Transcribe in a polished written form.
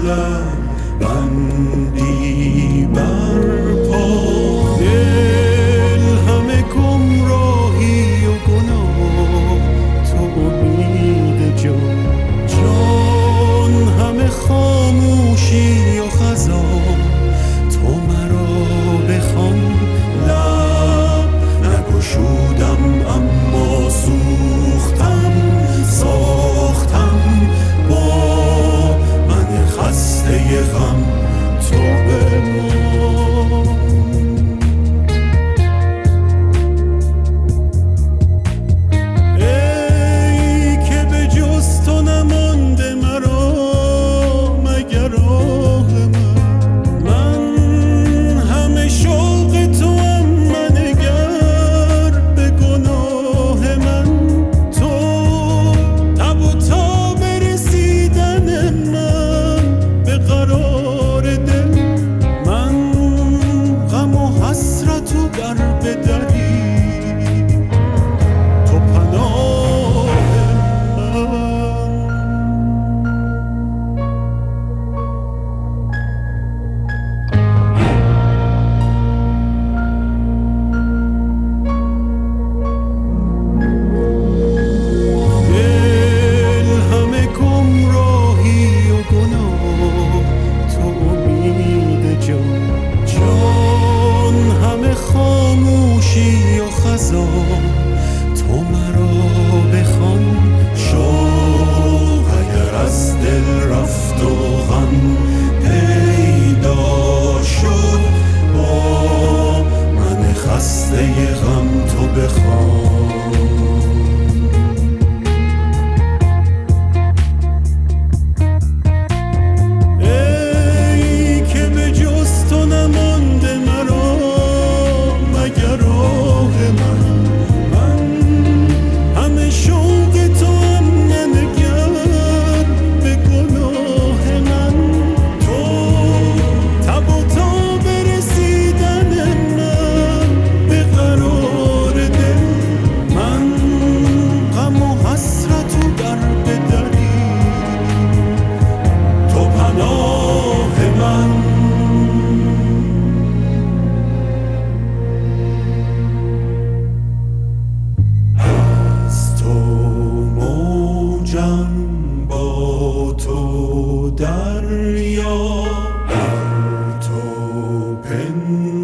بندی برپا، دل همه گمراهی و گناه، تو امید جان همه خاموشی و خزان، تو مرا بخوان. لب نگشودم اما ساختم با من خسته غم تو بمان. ای که به جز تو نمانده مرا مگر راه من همه شوق تو هم منگر به گناه من. تو تب و تاب رسیدن من به قرار دل، من غم و حسرت و در بدری تو پناه من. دل همه گمراهی و گناه، تو امید جان همه خاموشی و خزان، تو مرا بخوان. شوق اگر از دل رفت و غم پیدا شد، با من خسته غم تو بخوان. ای که به جز تو نمانده مرا مگر راه من همه شوق تو هم ننگر به گناه من. تو تب و تاب رسیدن من به قرار دل، من غم و حسرت و در بدری تو پناه من. از تو موجم با تو دریا، بر تو پنهان